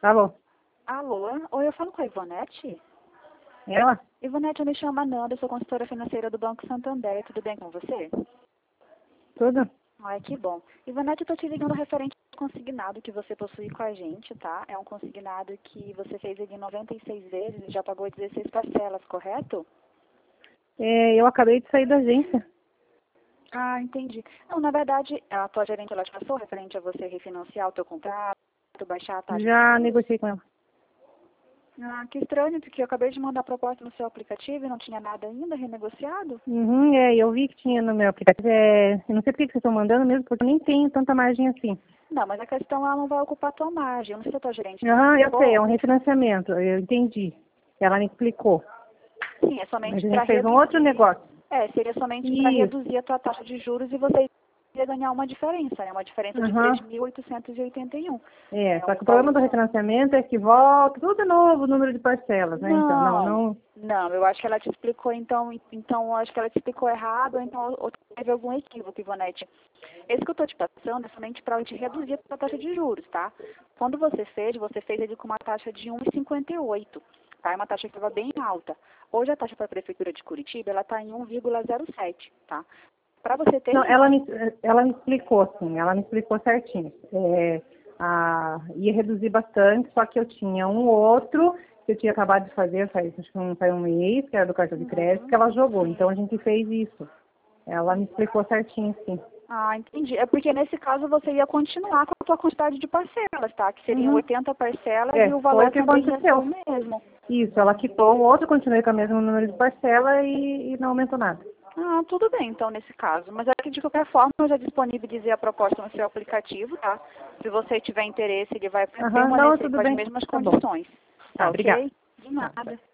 Alô? Alô? Oi, eu falo com a Ivonete? Ela? Ivonete, eu me chamo Ananda, eu sou consultora financeira do Banco Santander. Tudo bem com você? Tudo? Ai, que bom. Ivonete, eu tô te ligando referente ao consignado que você possui com a gente, tá? É um consignado que você fez ele em 96 vezes e já pagou 16 parcelas, correto? Eu acabei de sair da agência. Ah, entendi. Não, na verdade, a tua gerente, ela te passou referente a você refinanciar o teu contrato, baixar a taxa de Já juros? negociei com ela. Ah, que estranho, porque eu acabei de mandar a proposta no seu aplicativo e não tinha nada ainda renegociado. Uhum, eu vi que tinha no meu aplicativo. Eu não sei por que vocês estão mandando mesmo, porque eu nem tenho tanta margem assim. Não, mas a questão ela não vai ocupar a tua margem. Eu não sei se a tua gerente te Aham, eu sei, é explicou. um refinanciamento, eu entendi. Ela me explicou. Sim, é Mas somente a para gente fez um outro reduzir. negócio. Seria somente para Isso. reduzir a tua taxa de juros e você ia ganhar uma diferença, né? Uma diferença de Aham. 3.881. É Só um que o problema valor. do refinanciamento é que volta tudo de novo o número de parcelas, né? Então, Não, não. não, eu acho que ela te explicou, então eu acho que ela te explicou errado, ou teve algum equívoco, Ivonete. Esse que eu estou te passando é somente para te reduzir a tua taxa de juros, tá? Quando você fez ele com uma taxa de 1,58, tá? É uma taxa que estava bem alta. Hoje a taxa para a Prefeitura de Curitiba, ela está em 1,07, tá? Para você ter Não, noção. ela me explicou, sim, ela me explicou certinho. Ia reduzir bastante, só que eu tinha um outro que eu tinha acabado de fazer, acho que faz um mês, que era do cartão de crédito, que ela jogou. Então a gente fez isso. Ela me explicou certinho, sim. Ah, entendi. É porque nesse caso você ia continuar com a tua quantidade de parcelas, tá? Que seriam Uhum. 80 parcelas e o Foi o valor que também ia ser o aconteceu. mesmo. Isso, ela quitou o outro, continuei com o mesmo número de parcela e não aumentou nada. Ah, tudo bem, então, nesse caso. Mas aqui, de qualquer forma, eu já disponibilizei a proposta no seu aplicativo, tá? Se você tiver interesse, ele vai Aham, não, permanecer tudo com as bem. mesmas Tá bom. condições. Tá Tá, obrigada. ok? De Tá. nada.